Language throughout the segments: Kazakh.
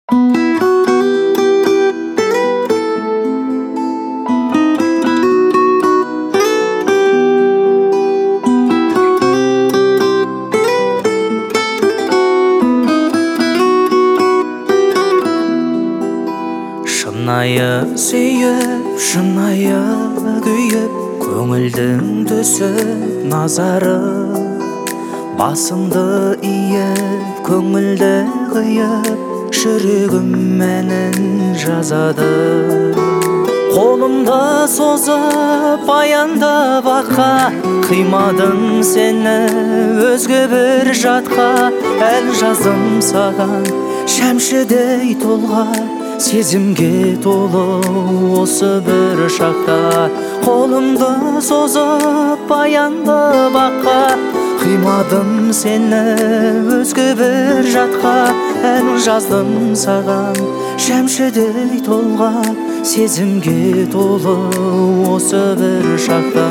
Шынайы сүйіп, шынайы күйіп, көңілдің түсіп назары, басыңды иіп, көңілді қиып, жүрегім әнін жазады. Қолымды созып, баяндап аққа, қимадым сені өзге бір жатқа. Ән жаздым саған шәмшідей толғап, сезімге толы осы бір шақта. Қолымды созып, баяндап аққа, қимадым сені өзге бір жатқа. Ән жаздым саған шәмшідей толғап, сезімге толы осы бір шақта.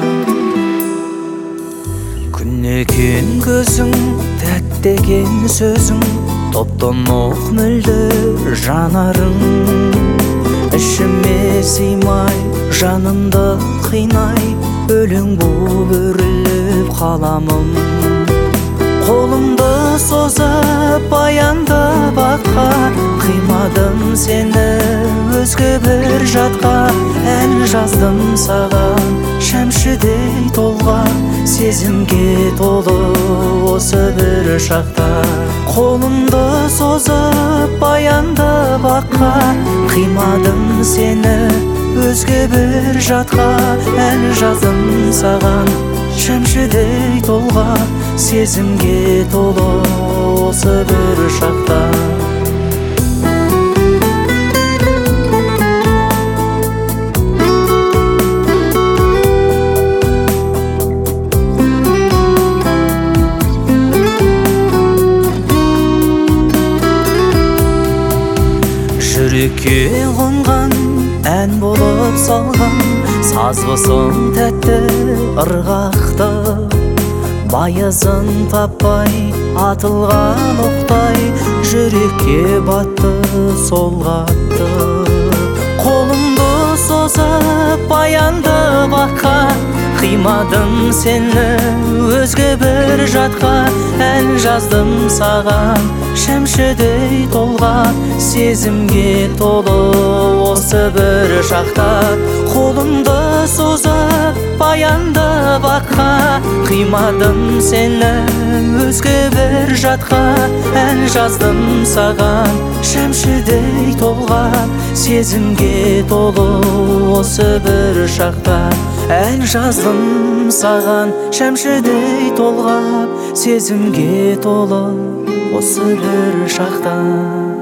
Күн екен көзің, тәтті екен сөзің, топтан оқ мөлдір жанарың. Ішіме сыймай, жанымды қинай, өлең боп өріліп қаламын. Қолымды созып, баяндап аққа, қимадым сені өзге бір жатқа. Ән жаздым саған шәмшідей толғап, сезімге толы осы бір шақта. Қолымды созып, баяндап аққа, қимадым сені өзге бір жатқа. Ән жаздым саған шәмшідей толғап, сезімге толы осы бір шақта. Жүрекке қонған ән болып салған, сазбысың тәтті ырғақты. Байызын таппай, атылған оқтай, жүрекке батты сол қатты. Қолымды созып, баяндап аққа, қимадым сені өзге бір жатқа. Ән жаздым саған шәмшідей толғап, сезімге толы осы бір шақта. Қолымды созып, баяндап аққа, қимадым сені өзге бір жатқа. Ән жаздым саған шәмшідей толғап, сезімге толы осы бір шақта. Ән жаздым саған шәмшідей толғап, сезімге толы осы бір шақта.